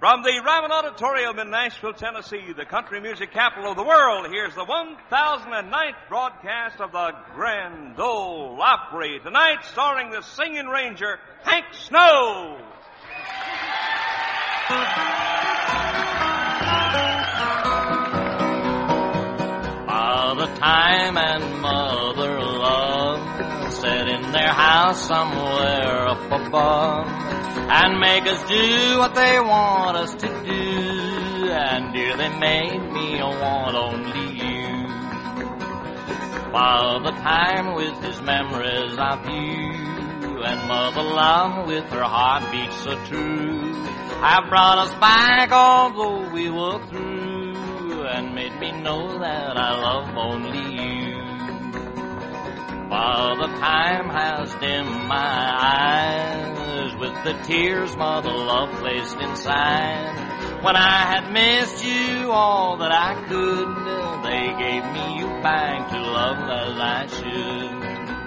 From the Ryman Auditorium in Nashville, Tennessee, the country music capital of the world, here's the 1009th broadcast of the Grand Ole Opry. Tonight, starring the singing ranger, Hank Snow. Father Time and Mother Love sat in their house somewhere up above and make us do what they want us to do. And dear, they made me want only you. Father Time with his memories of you, and Mother Love with her heartbeat so true, have brought us back although we were through, and made me know that I love only you. Father Time has dimmed my eyes with the tears Mother Love placed inside. When I had missed you all that I could, they gave me you back to love as I should.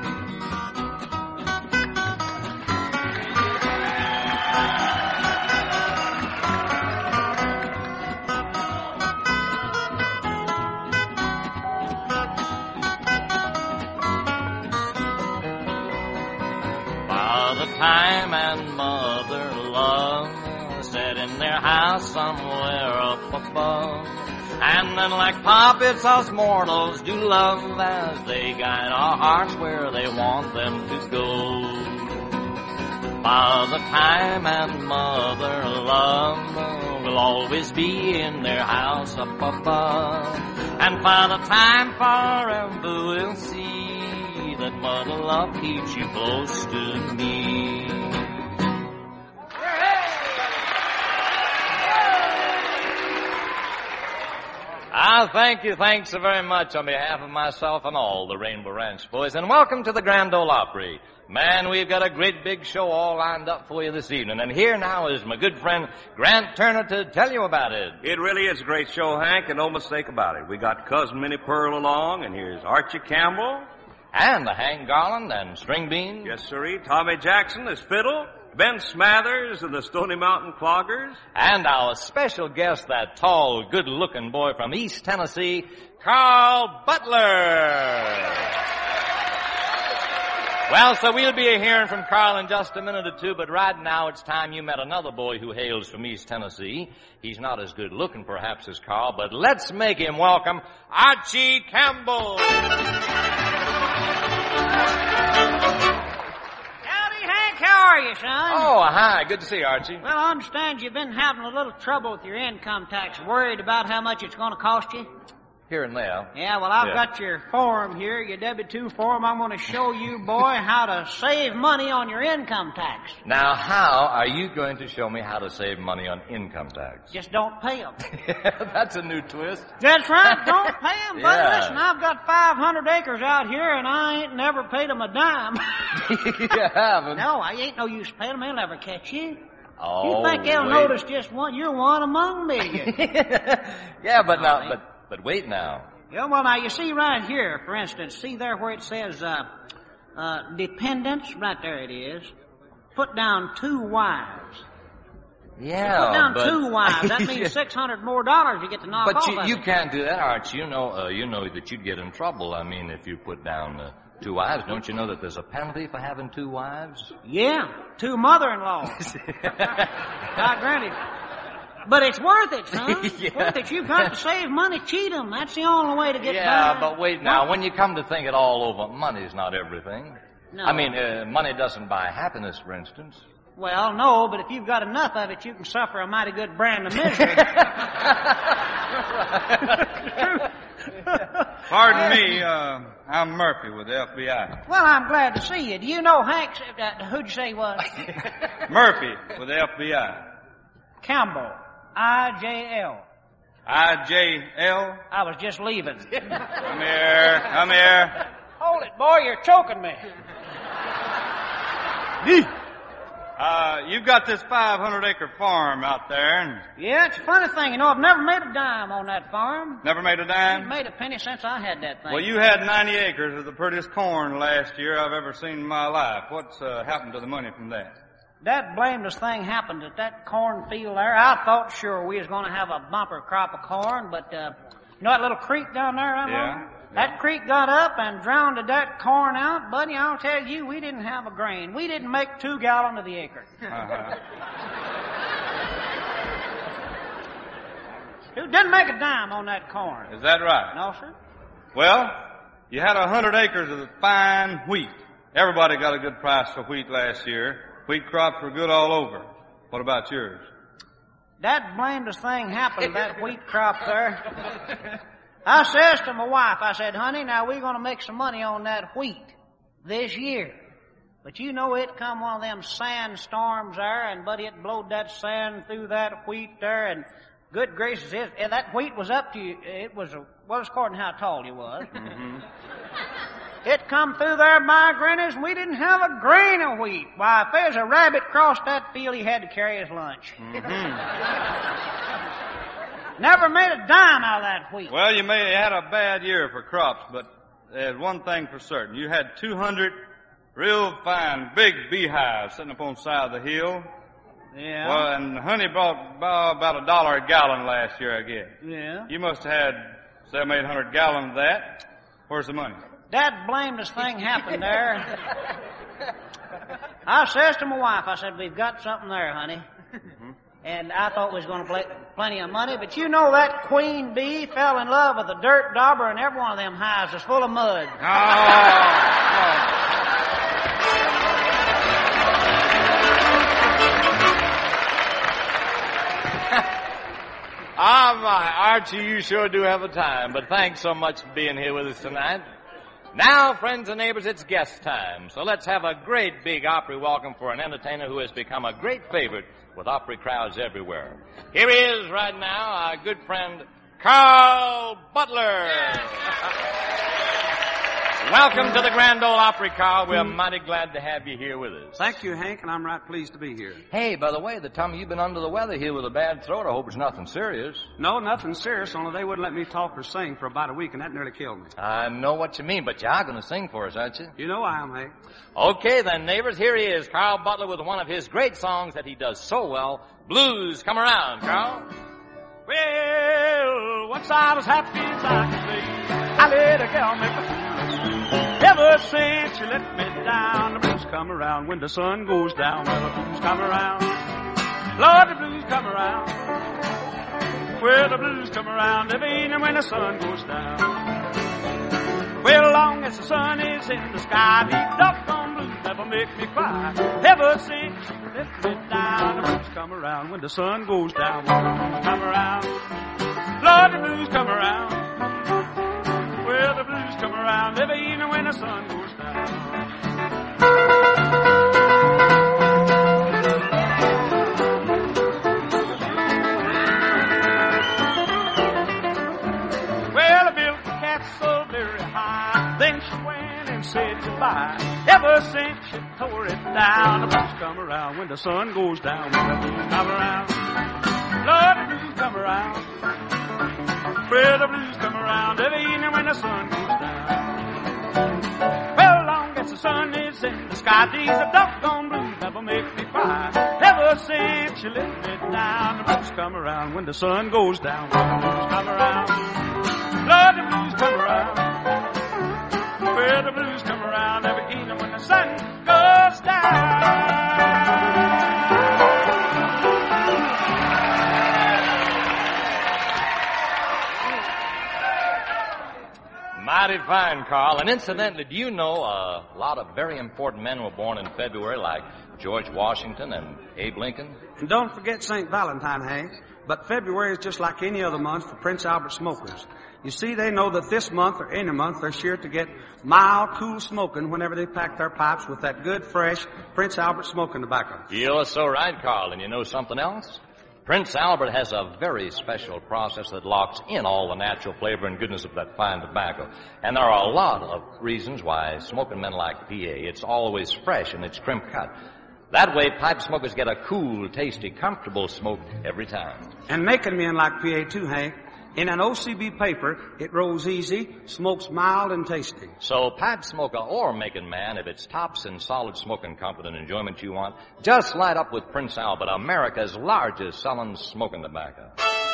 Time and Mother Love sat in their house somewhere up above, and then like puppets us mortals do love as they guide our hearts where they want them to go. Father Time and Mother Love will always be in their house up above, and Father Time forever will see that Mother Love keeps you close to me. Thanks so very much on behalf of myself and all the Rainbow Ranch boys, and welcome to the Grand Ole Opry. Man, we've got a great big show all lined up for you this evening, and here now is my good friend Grant Turner to tell you about it. It really is a great show, Hank, and no mistake about it. We got Cousin Minnie Pearl along, and here's Archie Campbell. And the Hank Garland and String Bean. Yes, sirree. Tommy Jackson is fiddle. Ben Smathers and the Stony Mountain Cloggers. And our special guest, that tall, good-looking boy from East Tennessee, Carl Butler. Well, so we'll be hearing from Carl in just a minute or two, but right now it's time you met another boy who hails from East Tennessee. He's not as good-looking, perhaps, as Carl, but let's make him welcome Archie Campbell. Howdy, Hank. How are you, son? Oh, hi. Good to see you, Archie. Well, I understand you've been having a little trouble with your income tax. Worried about how much it's going to cost you? Here and there. Yeah, well, I've got your form here, your W-2 form. I'm going to show you, boy, how to save money on your income tax. Now, how are you going to show me how to save money on income tax? Just don't pay them. That's a new twist. That's right. Don't pay them. But Yeah. listen, I've got 500 acres out here, and I ain't never paid them a dime. You haven't? No, I ain't no use paying them. They'll never catch you. Oh, You think they'll wait. notice just one? You're one among millions. Yeah, but now, but wait now. Yeah, well, now, you see right here, for instance, see there where it says dependents? Right there it is. Put down 2 wives. Yeah, Put down but 2 wives. That means $600 more you get to knock off. But of you it. can't do that, Arch. You know that you'd get in trouble. I mean, if you put down 2 wives, don't you know that there's a penalty for having 2 wives? Yeah, 2 mother-in-laws. God granted. But it's worth it, son. It's worth it. You've got to save money, cheat them. That's the only way to get by. Yeah, but wait now. When you come to think it all over, money's not everything. No. I mean, money doesn't buy happiness, for instance. Well, no, but if you've got enough of it, you can suffer a mighty good brand of misery. Pardon me, I'm Murphy with the FBI. Well, I'm glad to see you. Do you know Hank? Who'd you say he was? Murphy with the FBI. Campbell. I-J-L. I-J-L? I was just leaving. Come here. Hold it, boy, you're choking me. You've got this 500-acre farm out there, and Yeah, it's a funny thing. You know, I've never made a dime on that farm. never made a I've dime? made a penny since I had that thing. Well, you had 90 acres of the prettiest corn last year I've ever seen in my life. What's happened to the money from that? That blameless thing happened at that cornfield there. I thought sure we was going to have a bumper crop of corn, but you know that little creek down there? Yeah. That creek got up and drowned that corn out. Buddy, I'll tell you, we didn't have a grain. We didn't make 2 gallons of the acre. Who didn't make a dime on that corn? Is that right? No, sir. Well, you had 100 acres of fine wheat. Everybody got a good price for wheat last year. Wheat crops were good all over. What about yours? That blameless thing happened, that wheat crop there. I says to my wife, I said, honey, now we're going to make some money on that wheat this year. But you know it come one of them sandstorms there, and buddy, it blowed that sand through that wheat there, and good gracious, that wheat was up to you. It was according to how tall you was. Mm-hmm. It come through there by grannies, and we didn't have a grain of wheat. Why, if there's a rabbit crossed that field, he had to carry his lunch. Mm-hmm. Never made a dime out of that wheat. Well, you had a bad year for crops, but there's one thing for certain. You had 200 real fine, big beehives sitting up on the side of the hill. Yeah. Well, and honey brought about $1 a gallon last year, I guess. Yeah. You must have had 700, 800 gallons of that. Where's the money? That blameless thing happened there. I says to my wife, I said, we've got something there, honey. Mm-hmm. And I thought we was going to plenty of money, but you know that queen bee fell in love with a dirt dauber, and every one of them hives is full of mud. My, Archie, you sure do have a time, but thanks so much for being here with us tonight. Now, friends and neighbors, it's guest time, so let's have a great big Opry welcome for an entertainer who has become a great favorite with Opry crowds everywhere. Here he is right now, our good friend, Carl Butler. Welcome to the Grand Ole Opry, Carl. We're mighty glad to have you here with us. Thank you, Hank, and I'm right pleased to be here. Hey, by the way, they tell me you've been under the weather here with a bad throat. I hope it's nothing serious. No, nothing serious, only they wouldn't let me talk or sing for about a week, and that nearly killed me. I know what you mean, but you are going to sing for us, aren't you? You know I am, Hank. Okay, then, neighbors, here he is, Carl Butler, with one of his great songs that he does so well, Blues Come Around. Carl? Well, once I was happy as I could be. I let a gal make a fool. Ever since you let me down, the blues come around when the sun goes down. Well, the blues come around. Lord, the blues come around. Well, the blues come around every evening when the sun goes down. Well, long as the sun is in the sky, these doggone blues never make me cry. Ever since you let me down, the blues come around when the sun goes down. Well, the blues come around. Lord, the blues come around. Well, the blues come around every evening when the sun goes down. Well, I built the castle very high, then she went and said goodbye. Ever since she tore it down, the blues come around when the sun goes down. Well, the blues come around. Lord, the blues come around. Well, the blues come around every evening when the sun goes down. Well, long as the sun is in the sky, these doggone blues never make me cry. Ever since you let me down, the blues come around when the sun goes down. Well, the blues come around. Lord, the blues come around. Well, the blues come around every evening when the sun goes down. Mighty fine, Carl. And incidentally, do you know a lot of very important men were born in February, like George Washington and Abe Lincoln? And don't forget St. Valentine, Hank. But February is just like any other month for Prince Albert smokers. You see, they know that this month or any month they're sure to get mild, cool smoking whenever they pack their pipes with that good, fresh Prince Albert smoking tobacco. You're so right, Carl. And you know something else? Prince Albert has a very special process that locks in all the natural flavor and goodness of that fine tobacco. And there are a lot of reasons why smoking men like PA. It's always fresh and it's crimp cut. That way, pipe smokers get a cool, tasty, comfortable smoke every time. And making men like PA, too, Hank. In an OCB paper, it rolls easy, smokes mild and tasty. So pipe smoker or making man, if it's tops in solid smoking comfort and enjoyment you want, just light up with Prince Albert, America's largest selling smoking tobacco.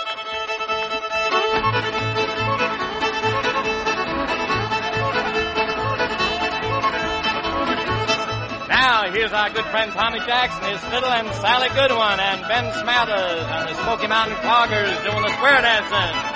Now, here's our good friend Tommy Jackson, his fiddle, and Sally Goodwin, and Ben Smathers, and the Smoky Mountain Cloggers doing the square dancing.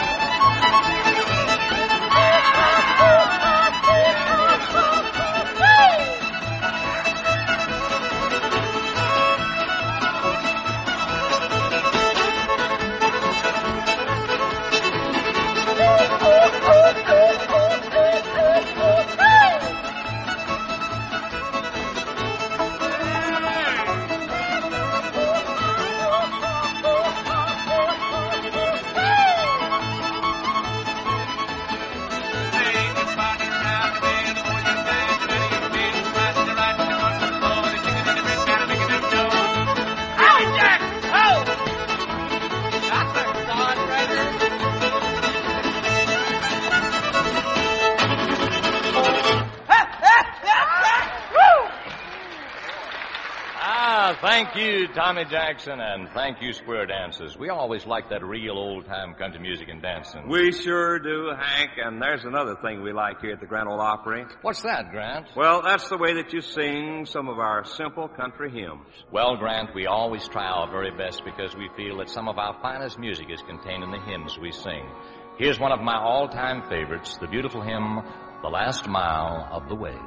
Thank you, Tommy Jackson, and thank you, Square Dancers. We always like that real old-time country music and dancing. We sure do, Hank, and there's another thing we like here at the Grand Ole Opry. What's that, Grant? Well, that's the way that you sing some of our simple country hymns. Well, Grant, we always try our very best because we feel that some of our finest music is contained in the hymns we sing. Here's one of my all-time favorites, the beautiful hymn, The Last Mile of the Way.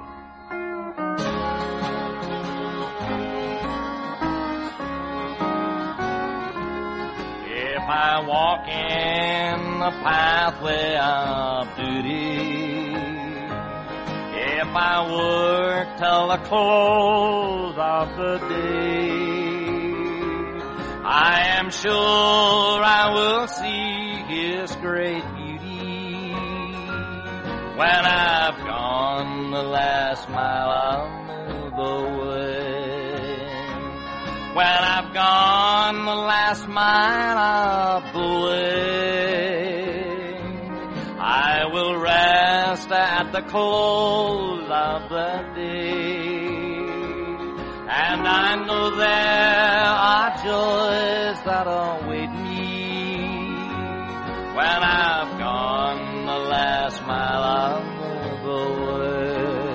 If I walk in the pathway of duty, if I work till the close of the day, I am sure I will see His great beauty when I've gone the last mile of the way. When I've gone the last mile of the way, I will rest at the close of the day. And I know there are joys that await me when I've gone the last mile of the way.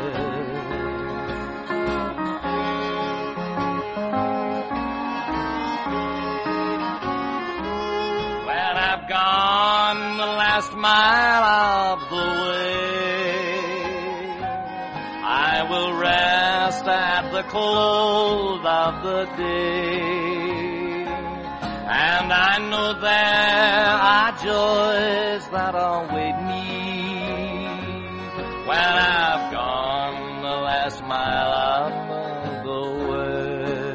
I've gone the last mile of the way, I will rest at the close of the day. And I know there are joys that await me when I've gone the last mile of the way.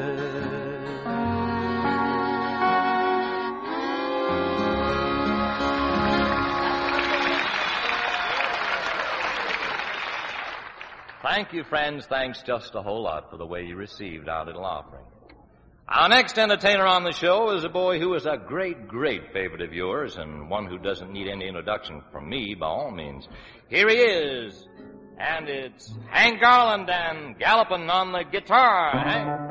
Thank you, friends. Thanks just a whole lot for the way you received our little offering. Our next entertainer on the show is a boy who is a great, great favorite of yours and one who doesn't need any introduction from me, by all means. Here he is, and it's Hank Garland and galloping on the guitar. Hank.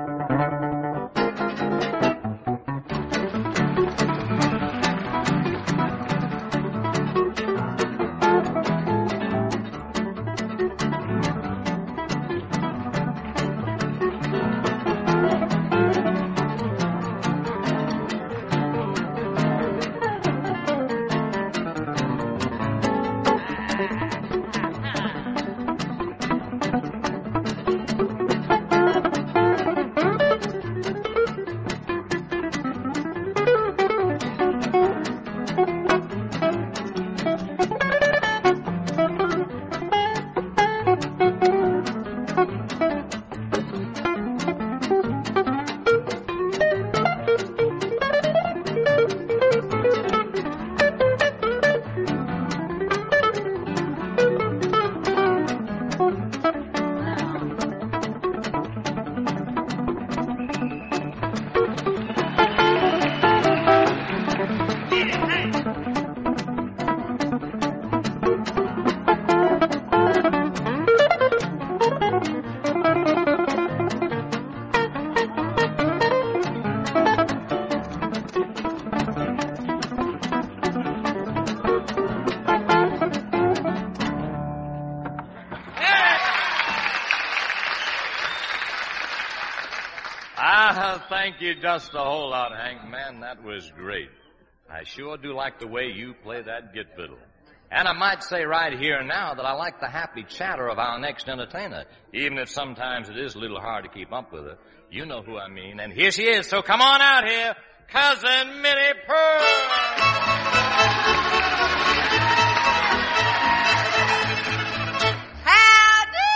thank you just a whole lot, Hank. Man, that was great. I sure do like the way you play that git fiddle. And I might say right here and now that I like the happy chatter of our next entertainer, even if sometimes it is a little hard to keep up with her. You know who I mean. And here she is, so come on out here, Cousin Minnie Pearl. Howdy!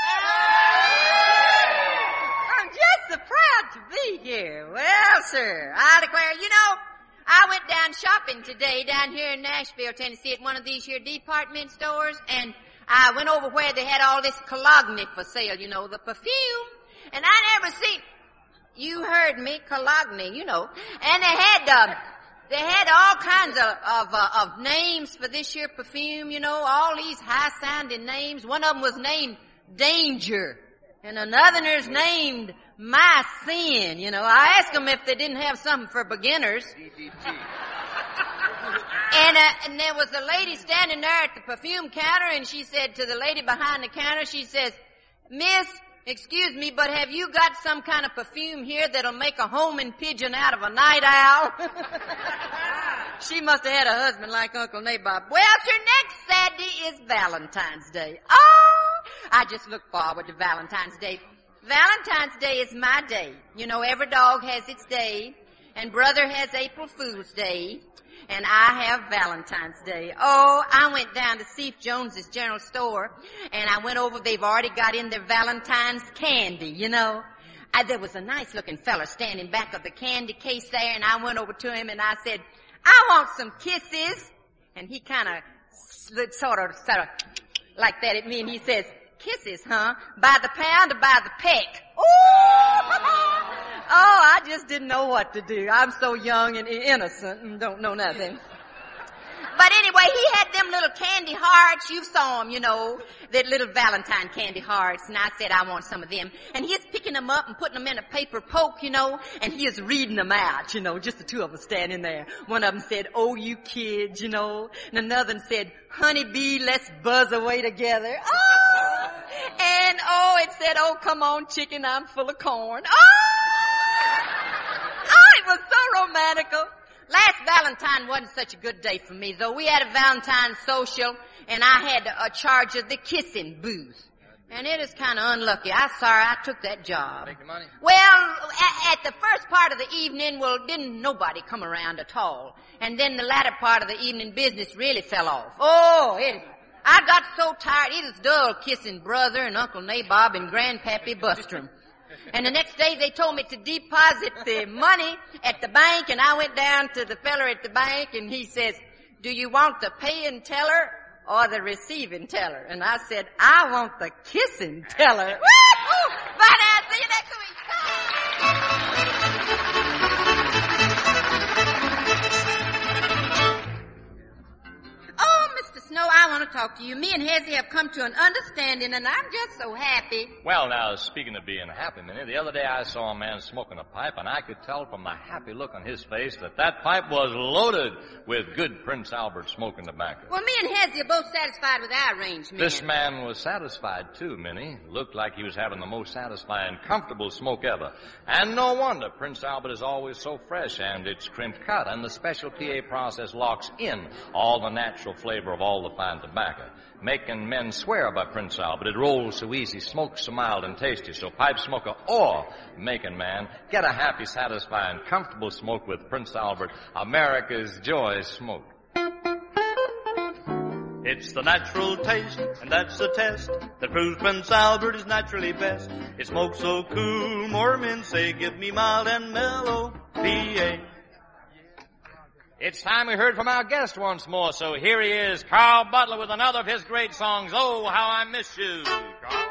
I'm just so proud to be here. Well, sir, I declare, I went down shopping today down here in Nashville, Tennessee at one of these here department stores, and I went over where they had all this cologne for sale, the perfume. And I never seen, you heard me, cologne, and they had all kinds of names for this here perfume, all these high-sounding names. One of them was named Danger, and another's named My Sin, I asked them if they didn't have something for beginners. And there was a lady standing there at the perfume counter, and she said to the lady behind the counter, she says, Miss, excuse me, but have you got some kind of perfume here that'll make a homing pigeon out of a night owl? She must have had a husband like Uncle Nabob. Well, sir, next Saturday is Valentine's Day. Oh, I just look forward to Valentine's Day. Valentine's Day is my day. Every dog has its day, and brother has April Fool's Day, and I have Valentine's Day. Oh, I went down to Seif Jones's general store, and I went over, they've already got in their Valentine's candy, there was a nice-looking fella standing back of the candy case there, and I went over to him, and I said, I want some kisses. And he kind of sort of like that at me, and he says, kisses, huh? By the pound or by the peck? Ooh! Oh, I just didn't know what to do. I'm so young and innocent and don't know nothing. But anyway, he had them little candy hearts. You saw them, that little Valentine candy hearts. And I said, I want some of them. And he was picking them up and putting them in a paper poke, and he was reading them out, just the two of us standing there. One of them said, oh, you kids, and another one said, honey bee, let's buzz away together. Oh! And, it said, oh, come on, chicken, I'm full of corn. Oh, it was so romantical. Last Valentine wasn't such a good day for me, though. We had a Valentine social, and I had a charge of the kissing booth. And it is kind of unlucky. I'm sorry I took that job. Take the money. Well, at the first part of the evening, didn't nobody come around at all. And then the latter part of the evening, business really fell off. Oh, I got so tired. It was dull kissing brother and Uncle Nabob and Grandpappy Bustrom. And the next day they told me to deposit the money at the bank, and I went down to the feller at the bank, and he says, do you want the paying teller or the receiving teller? And I said, I want the kissing teller. Woo-hoo! Bye now, see you next week. Oh, Mr. Snow, I want to talk to you. Me and Hezzy have come to an understanding, and I'm just so happy. Well, now, speaking of being happy, Minnie, the other day I saw a man smoking a pipe, and I could tell from the happy look on his face that pipe was loaded with good Prince Albert smoking tobacco. Well, me and Hezzy are both satisfied with our arrangement. This man was satisfied, too, Minnie. Looked like he was having the most satisfying, comfortable smoke ever. And no wonder. Prince Albert is always so fresh, and it's crimped cut, and the special PA process locks in all the natural flavor of all the fine tobacco, making men swear by Prince Albert. It rolls so easy, smokes so mild and tasty. So pipe smoker or making man, get a happy, satisfying, comfortable smoke with Prince Albert, America's joy smoke. It's the natural taste, and that's the test that proves Prince Albert is naturally best. It smokes so cool, more men say, give me mild and mellow PA. It's time we heard from our guest once more, so here he is, Carl Butler, with another of his great songs, Oh, How I Miss You. Carl.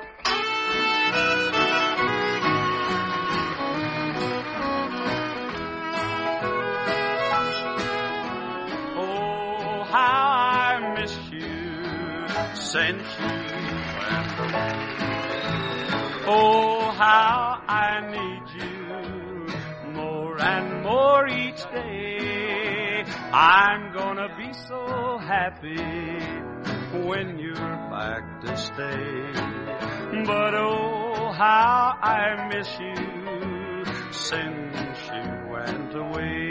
Oh, how I miss you since you went away. Oh, how I need you more and more each day. I'm gonna be so happy when you're back to stay. But oh, how I miss you since you went away.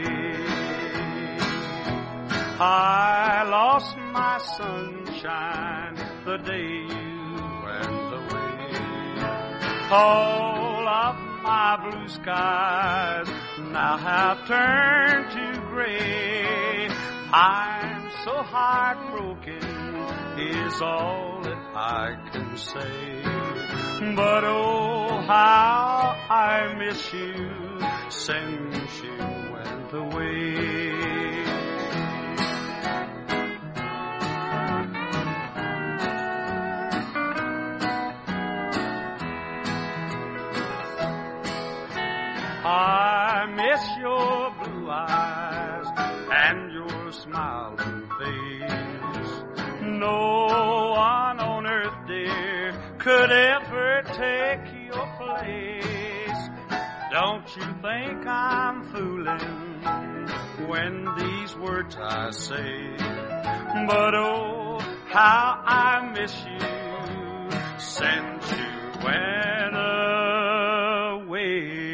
I lost my sunshine the day you went away. All of my blue skies now have turned to gray. I'm so heartbroken is all that I can say. But oh, how I miss you since you went away. I miss your blue eyes and your smiling face. No one on earth, dear, could ever take your place. Don't you think I'm fooling when these words I say? But oh, how I miss you since you went away.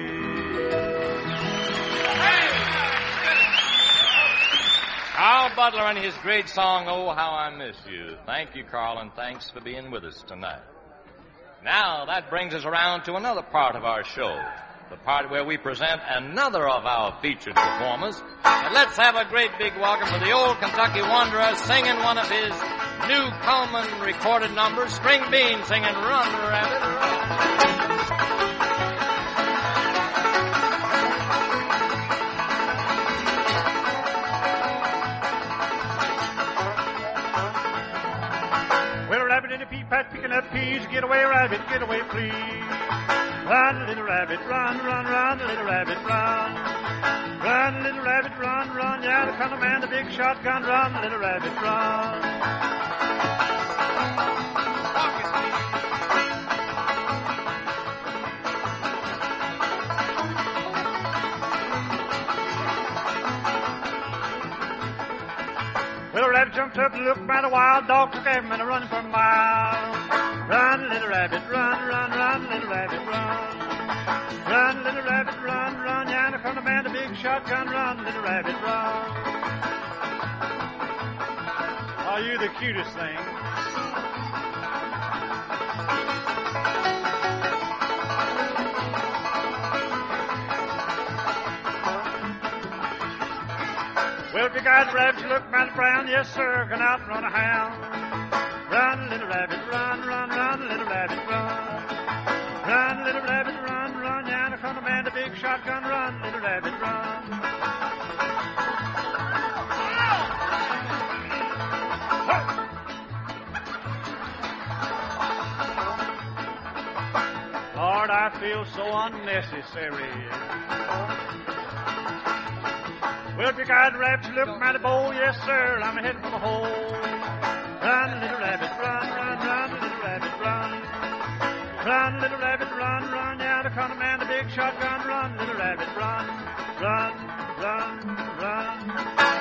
Carl Butler and his great song, Oh, How I Miss You. Thank you, Carl, and thanks for being with us tonight. Now, that brings us around to another part of our show, the part where we present another of our featured performers. And let's have a great big welcome for the old Kentucky Wanderer singing one of his new Coleman recorded numbers, String Bean singing Run, Rabbit, Run. Pat picking up peas, get away, rabbit, get away, please. Run, little rabbit, run, run, run, little rabbit, run. Run, little rabbit, run, run, yeah, the color man, the big shotgun, run, little rabbit, run. Little rabbit jumped up and looked by the wild dog, took him and a running for a mile. Run, little rabbit, run, run, run, little rabbit, run. Run, little rabbit, run, run, yeah, and come the man, the big shotgun, run, little rabbit, run. Oh, you're the cutest thing. Well, big eyed rabbit, you look mighty brown, yes, sir, gone out and run a hound. Run, little rabbit, run, run, run, little rabbit, run. Run, little rabbit, run, run, yeah, and come the man, the big shotgun, run, little rabbit, run. Lord, I feel so unnecessary. Well, big-eyed rabbit, you look mighty bold, yes, sir, I'm heading for the hole. Run, little rabbit, run, run, run, little rabbit, run. Run, little rabbit, run, run, yeah, the corner man, the big shotgun, run, little rabbit, run, run, run, run.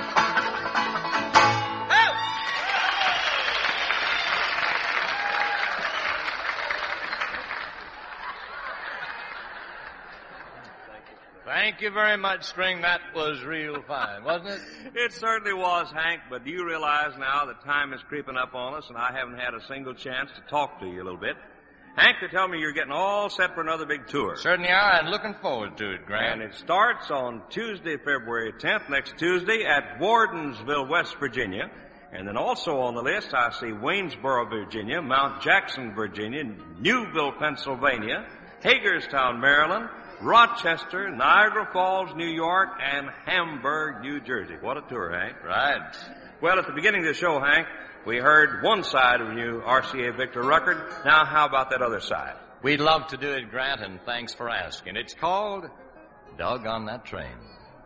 Thank you very much, String. That was real fine, wasn't it? It certainly was, Hank, but do you realize now that time is creeping up on us and I haven't had a single chance to talk to you a little bit? Hank, they tell me you're getting all set for another big tour. Certainly are, and looking forward to it, Grant. And it starts on Tuesday, February 10th, next Tuesday, at Wardensville, West Virginia. And then also on the list, I see Waynesboro, Virginia, Mount Jackson, Virginia, Newville, Pennsylvania, Hagerstown, Maryland, Rochester, Niagara Falls, New York, and Hamburg, New Jersey. What a tour, Hank. Right. Well, at the beginning of the show, Hank, we heard one side of new RCA Victor record. Now, how about that other side? We'd love to do it, Grant, and thanks for asking. It's called Dog on That Train.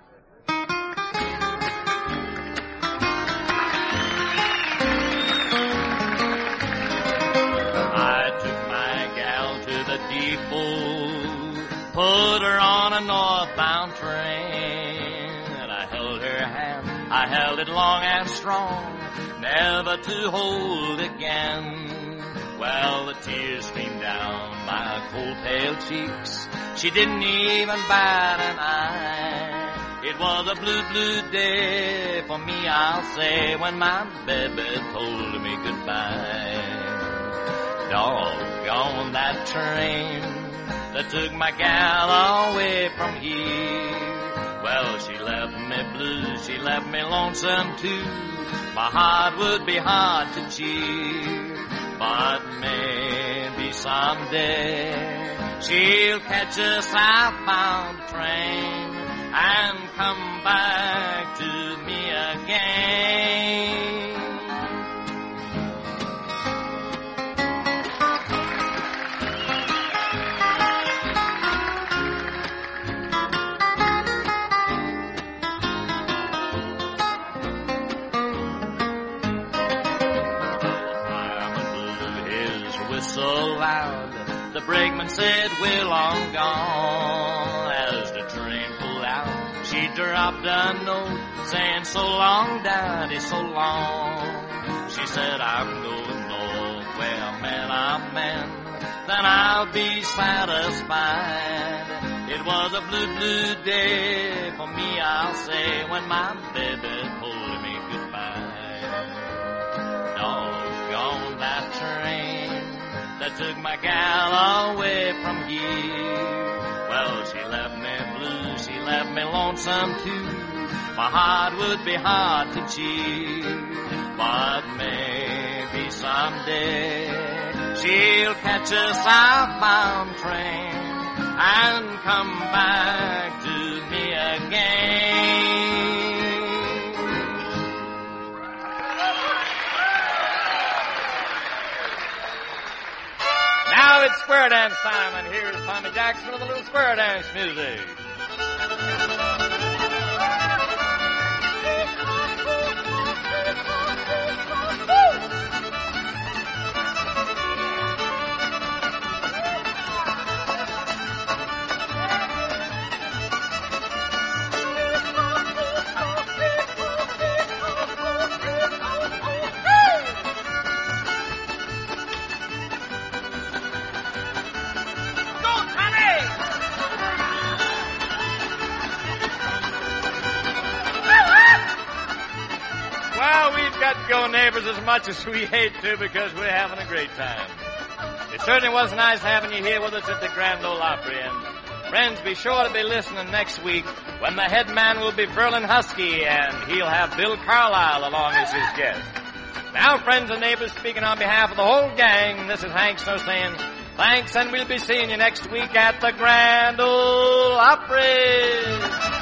I took my gal to the depot, put her on a northbound train, and I held her hand, I held it long and strong, never to hold again. Well, the tears streamed down my cold pale cheeks. She didn't even bat an eye. It was a blue, blue day for me, I'll say, when my baby told me goodbye. Doggone that train that took my gal away from here. Well, she left me blue, she left me lonesome too. My heart would be hard to cheer. But maybe someday she'll catch a southbound train and come back to me again. So loud, the brakeman said, we're long gone. As the train pulled out, she dropped a note saying, so long, Daddy, so long. She said, I'm going north where men are men, then I'll be satisfied. It was a blue, blue day for me, I'll say, when my baby told me goodbye. Doggone that train that took my gal away from here. Well, she left me blue, she left me lonesome too. My heart would be hard to cheer. But maybe someday she'll catch a southbound train and come back to me again. Now it's square dance time, and here's Tommy Jackson with a little square dance music. Go neighbors as much as we hate to because we're having a great time. It certainly was nice having you here with us at the Grand Ole Opry. And friends, be sure to be listening next week when the head man will be Verlin Husky and he'll have Bill Carlisle along as his guest. Now, friends and neighbors, speaking on behalf of the whole gang, this is Hank Snow saying thanks, and we'll be seeing you next week at the Grand Ole Opry.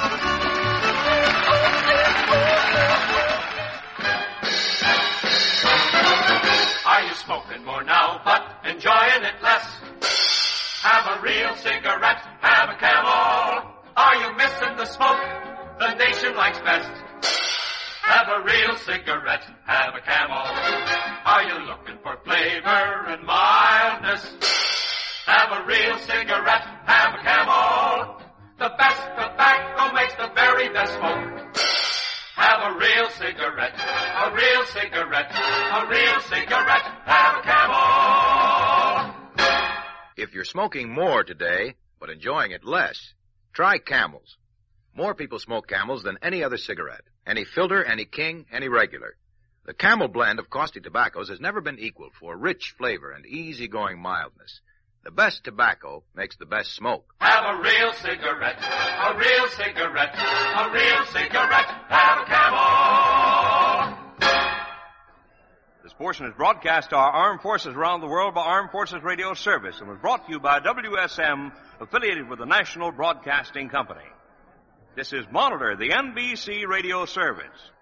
Are you smoking more now, but enjoying it less? Have a real cigarette, have a Camel. Are you missing the smoke the nation likes best? Have a real cigarette, have a Camel. Are you looking for flavor and mildness? Have a real cigarette, have a Camel. The best tobacco makes the very best smoke. Have a real cigarette, a real cigarette, a real cigarette, have a Camel. If you're smoking more today, but enjoying it less, try Camels. More people smoke Camels than any other cigarette. Any filter, any king, any regular. The Camel blend of costly tobaccos has never been equaled for rich flavor and easygoing mildness. The best tobacco makes the best smoke. Have a real cigarette, a real cigarette, a real cigarette, have a Camel. This portion is broadcast to our armed forces around the world by Armed Forces Radio Service and was brought to you by WSM, affiliated with the National Broadcasting Company. This is Monitor, the NBC Radio Service.